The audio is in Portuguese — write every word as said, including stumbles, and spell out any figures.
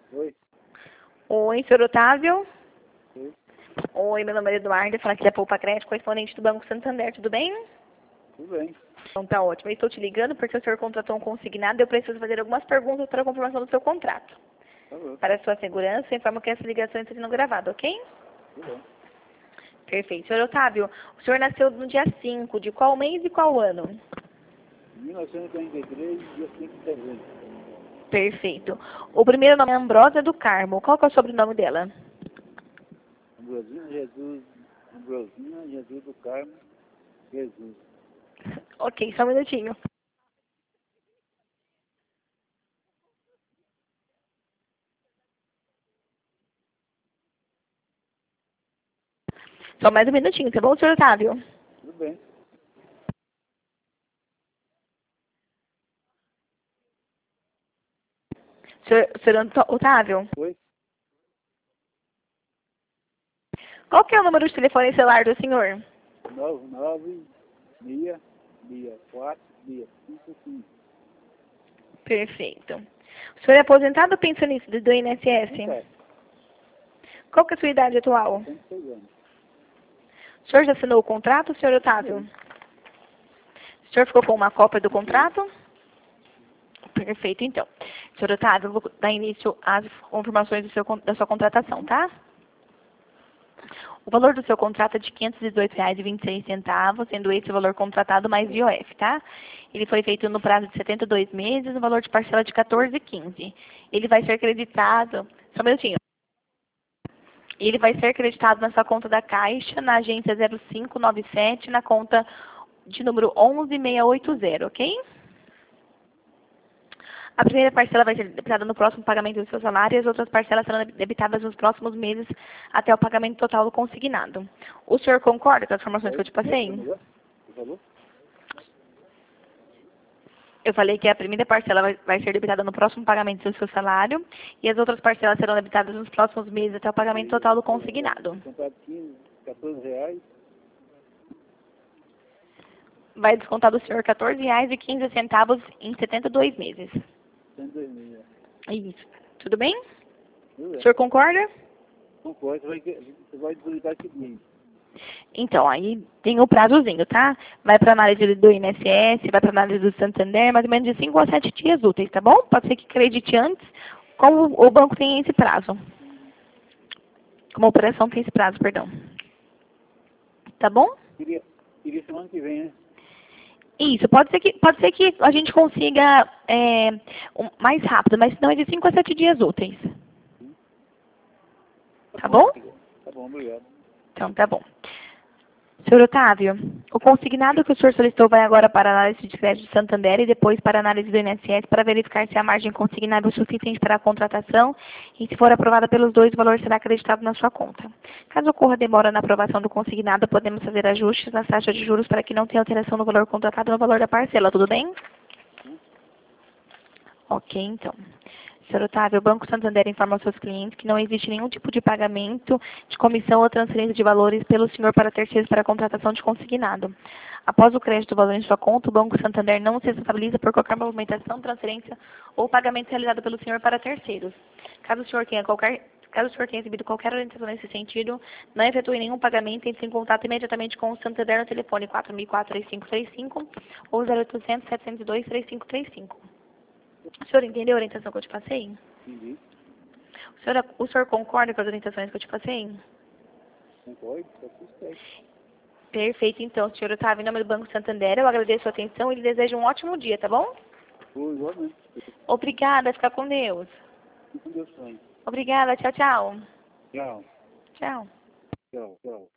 Oi. Oi, senhor Otávio. Oi. Oi, meu nome é Eduardo, fala aqui da Poupa Crédito, correspondente do Banco Santander, tudo bem? Tudo bem. Então tá ótimo, eu estou te ligando porque o senhor contratou um consignado e eu preciso fazer algumas perguntas para a confirmação do seu contrato. Tá bom. Para a sua segurança, eu informo que essa ligação está sendo gravada, ok? Tudo bom. Perfeito. Senhor Otávio, o senhor nasceu no dia cinco, de qual mês e qual ano? mil novecentos e quarenta e três, dia cinco de dezembro. Perfeito. O primeiro nome é Ambrosa do Carmo, qual que é o sobrenome dela? Ambrosina Jesus, Ambrosina Jesus do Carmo, Jesus. Ok, só um minutinho. Só mais um minutinho, tá bom, senhor Otávio? Tudo bem. Senhor, senhor Anto- Otávio, Oi. qual que é o número de telefone celular do senhor? nove nove seis seis quatro seis cinco cinco. Perfeito. O senhor é aposentado ou pensionista do I N S S? Não Qual que é a sua idade atual? setenta e seis anos. O senhor já assinou o contrato, senhor Otávio? O senhor ficou com uma cópia do contrato? Perfeito, então. Senhor Otávio, eu vou dar início às confirmações do seu, con- da sua contratação, tá? O valor do seu contrato é de quinhentos e dezoito reais e vinte e seis centavos, sendo esse o valor contratado mais I O F, tá? Ele foi feito no prazo de setenta e dois meses, no valor de parcela de quatorze e quinze. Ele vai ser creditado... Só um minutinho. Ele vai ser creditado na sua conta da Caixa, na agência zero cinco nove sete, na conta de número onze mil seiscentos e oitenta, ok? A primeira parcela vai ser debitada no próximo pagamento do seu salário e as outras parcelas serão debitadas nos próximos meses até o pagamento total do consignado. O senhor concorda com as informações que eu te passei? Por favor? Eu falei que a primeira parcela vai, vai ser debitada no próximo pagamento do seu salário e as outras parcelas serão debitadas nos próximos meses até o pagamento total do consignado. Comprado quinze, quatorze reais. Vai descontar do senhor quatorze reais e quinze centavos em setenta e dois meses. cento e dois mil. Isso. Tudo bem? Tudo O bem. senhor concorda? Concordo. Você vai, você vai depositar que dia? Então, aí tem o prazozinho, tá? Vai para análise do I N S S, vai para análise do Santander, mais ou menos de cinco a sete dias úteis, tá bom? Pode ser que acredite antes, como o banco tem esse prazo. Como a operação tem esse prazo, perdão. Tá bom? Queria, queria semana que vem, né? Isso, pode ser que, pode ser que a gente consiga é, um- mais rápido, mas não é de cinco a sete dias úteis. Tá bom? Tá bom, obrigado. Então, tá bom. Senhor Otávio, o consignado que o senhor solicitou vai agora para a análise de crédito do Santander e depois para a análise do I N S S para verificar se a margem consignável é suficiente para a contratação e, se for aprovada pelos dois, o valor será acreditado na sua conta. Caso ocorra demora na aprovação do consignado, podemos fazer ajustes nas taxas de juros para que não tenha alteração no valor contratado no valor da parcela, tudo bem? Ok, então. Senhor Otávio, o Banco Santander informa aos seus clientes que não existe nenhum tipo de pagamento de comissão ou transferência de valores pelo senhor para terceiros para a contratação de consignado. Após o crédito do valor em sua conta, o Banco Santander não se responsabiliza por qualquer movimentação, transferência ou pagamento realizado pelo senhor para terceiros. Caso o senhor tenha qualquer Caso o senhor tenha recebido qualquer orientação nesse sentido, não efetue nenhum pagamento, entre em contato imediatamente com o Santander no telefone quatro mil e quatro, três cinco três cinco ou zero oitocentos, setecentos e dois, três cinco três cinco. O senhor entendeu a orientação que eu te passei? Entendi. O senhor, o senhor concorda com as orientações que eu te passei? Concordo, tá tudo certo. Perfeito, então, senhor Otávio, em nome do Banco Santander, eu agradeço a sua atenção e lhe desejo um ótimo dia, tá bom? Foi igualmente. Obrigada, fica com Deus. Fique com Deus sonho. Obrigada, tchau, tchau. Tchau. Tchau. Tchau, tchau.